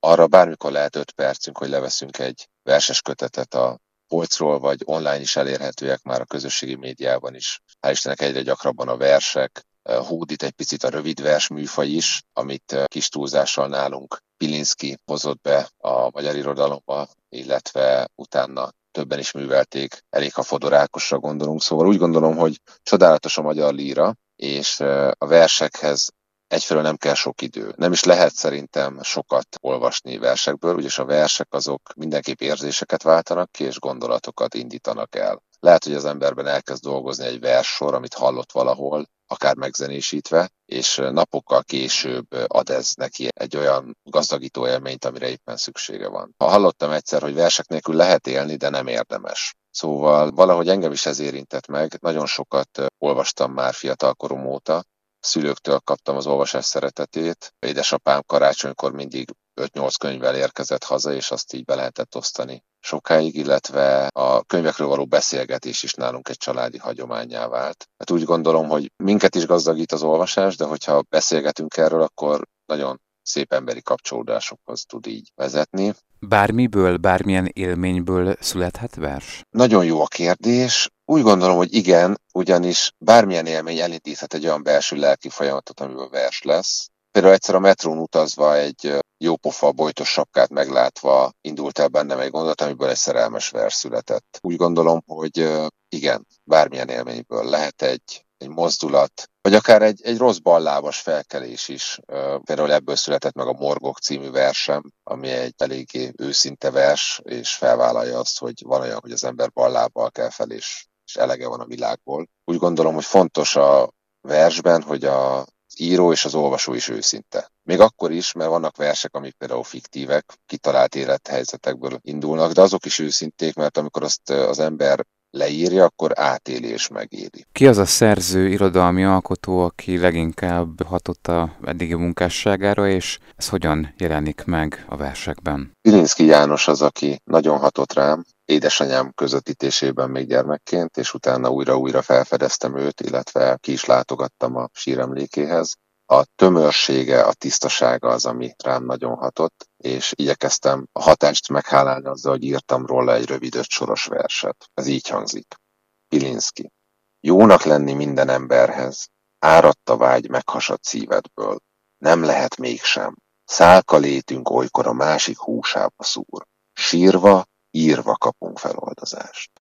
arra bármikor lehet 5 percünk, hogy leveszünk egy verses kötetet a polcról, vagy online is elérhetőek már a közösségi médiában is. Hál' Istennek egyre gyakrabban a versek, hódít egy picit a rövidvers műfaj is, amit kis túlzással nálunk Pilinszky hozott be a magyar irodalomba, illetve utána többen is művelték, elég ha Fodor Ákosra gondolunk, szóval úgy gondolom, hogy csodálatos a magyar líra, és a versekhez egyfelől nem kell sok idő. Nem is lehet szerintem sokat olvasni versekből, ugyanis a versek azok mindenképp érzéseket váltanak ki, és gondolatokat indítanak el. Lehet, hogy az emberben elkezd dolgozni egy verssor, amit hallott valahol, akár megzenésítve, és napokkal később ad ez neki egy olyan gazdagító élményt, amire éppen szüksége van. Hallottam egyszer, hogy versek nélkül lehet élni, de nem érdemes. Szóval valahogy engem is ez érintett meg, nagyon sokat olvastam már fiatalkorom óta, szülőktől kaptam az olvasás szeretetét. Édesapám karácsonykor mindig 5-8 könyvvel érkezett haza, és azt így be lehetett osztani sokáig, illetve a könyvekről való beszélgetés is nálunk egy családi hagyománnyá vált. Hát úgy gondolom, hogy minket is gazdagít az olvasás, de hogyha beszélgetünk erről, akkor nagyon szép emberi kapcsolódásokhoz tud így vezetni. Bármiből, bármilyen élményből születhet vers? Nagyon jó a kérdés. Úgy gondolom, hogy igen, ugyanis bármilyen élmény elindíthat egy olyan belső lelki folyamatot, amiből vers lesz. Például egyszer a metrón utazva egy jópofa bojtos sapkát meglátva indult el bennem egy gondolat, amiből egy szerelmes vers született. Úgy gondolom, hogy igen, bármilyen élményből lehet egy mozdulat, vagy akár egy rossz ballábas felkelés is. Például ebből született meg a Morgok című versem, ami egy eléggé őszinte vers, és felvállalja azt, hogy van olyan, hogy az ember ballábbal kell fel, és elege van a világból. Úgy gondolom, hogy fontos a versben, hogy az író és az olvasó is őszinte. Még akkor is, mert vannak versek, amik például fiktívek, kitalált élethelyzetekből indulnak, de azok is őszinték, mert amikor azt az ember leírja, akkor átéli és megéli. Ki az a szerző, irodalmi alkotó, aki leginkább hatott a eddigi munkásságára, és ez hogyan jelenik meg a versekben? Pilinszky János az, aki nagyon hatott rám, édesanyám közvetítésében még gyermekként, és utána újra-újra felfedeztem őt, illetve ki is látogattam a síremlékéhez. A tömörsége, a tisztasága az, ami rám nagyon hatott, és igyekeztem a hatást meghálálni azzal, hogy írtam róla egy rövid 5 soros verset. Ez így hangzik. Pilinszky. Jónak lenni minden emberhez, áradt a vágy meghasadt szívedből. Nem lehet mégsem. Szálka létünk olykor a másik húsába szúr. Sírva, írva kapunk feloldozást.